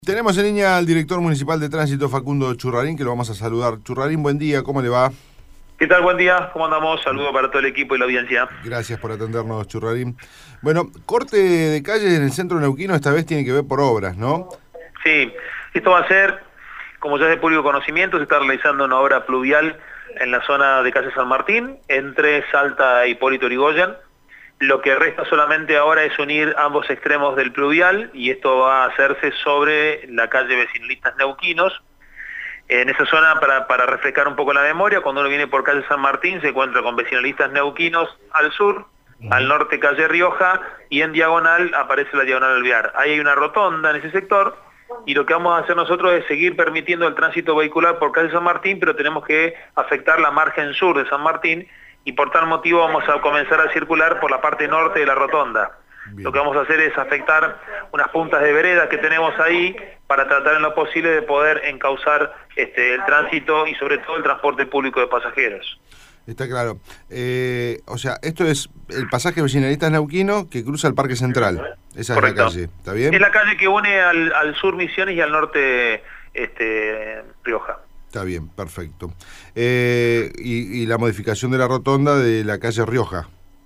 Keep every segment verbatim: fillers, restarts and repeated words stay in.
Tenemos en línea al director municipal de tránsito, Facundo Churrarín, que lo vamos a saludar. Churrarín, buen día, ¿cómo le va? ¿Qué tal? Buen día, ¿cómo andamos? Saludos para todo el equipo y la audiencia. Gracias por atendernos, Churrarín. Bueno, corte de calle en el centro neuquino esta vez tiene que ver por obras, ¿no? Sí, esto va a ser, como ya es de público conocimiento, se está realizando una obra pluvial en la zona de calle San Martín, entre Salta e Hipólito Yrigoyen. Lo que resta solamente ahora es unir ambos extremos del pluvial y esto va a hacerse sobre la calle Vecinalistas Neuquinos. En esa zona, para, para refrescar un poco la memoria, cuando uno viene por calle San Martín se encuentra con Vecinalistas Neuquinos al sur, uh-huh. Al norte calle Rioja y en diagonal aparece la diagonal Alvear. Ahí hay una rotonda en ese sector y lo que vamos a hacer nosotros es seguir permitiendo el tránsito vehicular por calle San Martín, pero tenemos que afectar la margen sur de San Martín y por tal motivo vamos a comenzar a circular por la parte norte de la rotonda. Bien. Lo que vamos a hacer es afectar unas puntas de vereda que tenemos ahí para tratar en lo posible de poder encauzar este, el tránsito y sobre todo el transporte público de pasajeros. Está claro. Eh, o sea, esto es el pasaje Vecinalistas Neuquino que cruza el Parque Central. Esa Correcto. Es la calle, ¿está bien? Es la calle que une al, al sur Misiones y al norte este, Rioja. Está bien, perfecto. Eh, y, y la modificación de la rotonda de la calle Rioja.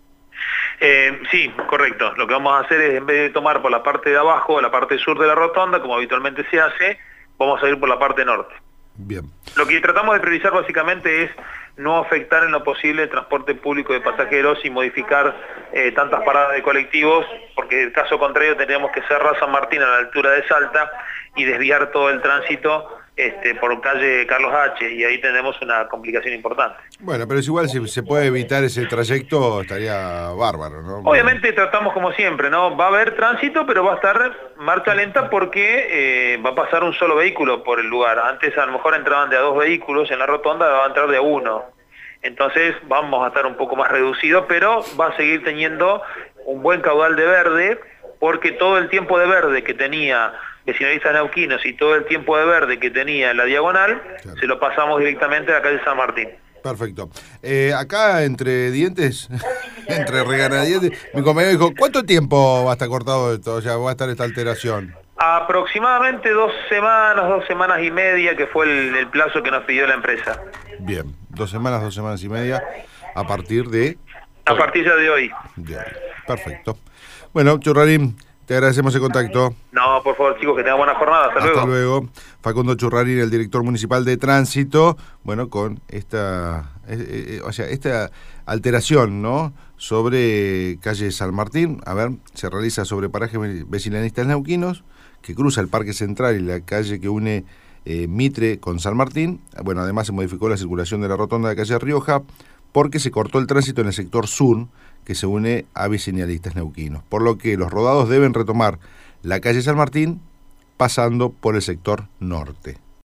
Eh, sí, correcto. Lo que vamos a hacer es, en vez de tomar por la parte de abajo, la parte sur de la rotonda, como habitualmente se hace, vamos a ir por la parte norte. Bien. Lo que tratamos de priorizar básicamente es no afectar en lo posible el transporte público de pasajeros y modificar eh, tantas paradas de colectivos, porque en caso contrario tendríamos que cerrar San Martín a la altura de Salta y desviar todo el tránsito Este, por calle Carlos H, y ahí tenemos una complicación importante. Bueno, pero es igual, si se puede evitar ese trayecto, estaría bárbaro, ¿no? Obviamente tratamos como siempre, ¿no? Va a haber tránsito, pero va a estar marcha lenta porque eh, va a pasar un solo vehículo por el lugar. Antes a lo mejor entraban de a dos vehículos, en la rotonda va a entrar de a uno. Entonces vamos a estar un poco más reducidos, pero va a seguir teniendo un buen caudal de verde, porque todo el tiempo de verde que tenía Vecinalistas Neuquinos y todo el tiempo de verde que tenía en la diagonal, claro, se lo pasamos directamente a la calle San Martín. Perfecto. Eh, acá entre dientes, entre reganadientes, mi compañero dijo, ¿cuánto tiempo va a estar cortado esto? O sea, va a estar esta alteración. Aproximadamente dos semanas, dos semanas y media, que fue el, el plazo que nos pidió la empresa. Bien, dos semanas, dos semanas y media, a partir de... A partir ya de hoy. Bien, perfecto. Bueno, Churrarín, te agradecemos el contacto. No, por favor, chicos, que tengan buena jornada. Hasta, Hasta luego. luego. Facundo Churrarín, el director municipal de tránsito, bueno, con esta, eh, eh, o sea, esta alteración, ¿no?, sobre calle San Martín. A ver, se realiza sobre paraje Vecinalistas Neuquinos, que cruza el Parque Central y la calle que une eh, Mitre con San Martín. Bueno, además se modificó la circulación de la rotonda de calle Rioja, porque se cortó el tránsito en el sector sur, que se une a Vecinalistas Neuquinos, por lo que los rodados deben retomar la calle San Martín pasando por el sector norte.